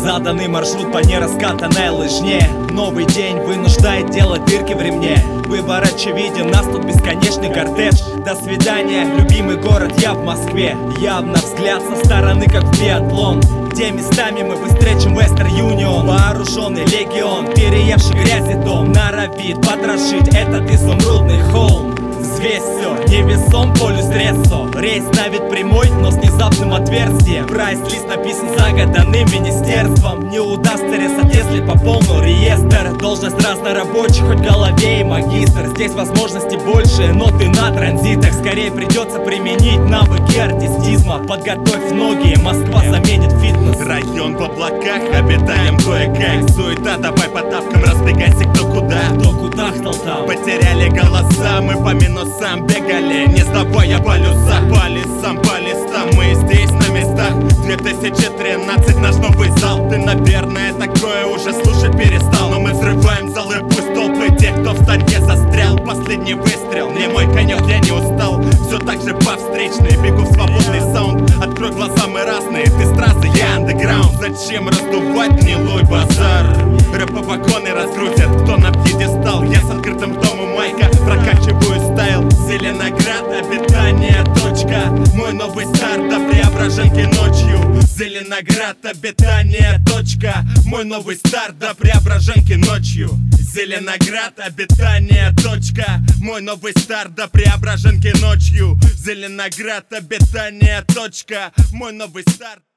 Заданный маршрут по нераскатанной лыжне. Новый день вынуждает делать дырки в ремне. Выбор очевиден, нас тут бесконечный кортеж. До свидания, любимый город, я в Москве. Явно взгляд со стороны, как в биатлон, где местами мы быстрее, чем Western Union. Вооруженный легион, переевший грязи дом, норовит потрошить этот изумрудный холм. Взвесь все, невесом полюс ресо. Рейс ставит прямой, но с внезапным отверстием. Прайс-лист написан загаданным министерством. Не удастся резать, если пополнил реестр. Должность разнорабочий, хоть в голове и магистр. Здесь возможностей больше, но ты на транзитах. Скорее придется применить навыки артистизма. Подготовь ноги, Москва заменит фитнес. Район в облаках, обитаем кое-как. Суета, давай по тапкам, разбегайся кто куда. Кто куда там? Потеряли голоса, мы по минусам бегали, не сдавая полюса. По лесам, по листам, мы здесь на местах. 2013, наш новый зал. Ты, наверное, такое уже слушать перестал. Но мы взрываем залы, пусть толпы тех, кто в старье застрял. Последний выстрел, не мой конек, я не устал. Все так же по встречной, бегу в свободный саунд. Открой глаза, мы разные, ты с трассы, я андеграунд. Зачем раздувать гнилой базар? Рэп-вагоны разгрузят, кто на пьедестал. Я с открытым ртом у майка, прокачиваю стайл. Зеленоград, обитание, точка. Мой новый старт до Преображенки ночью. Зеленоград, обитание, точка. Мой новый старт до Преображенки ночью. Зеленоград, обитание, точка. Мой новый старт до Преображенки ночью. Зеленоград, обитание, точка. Мой новый старт.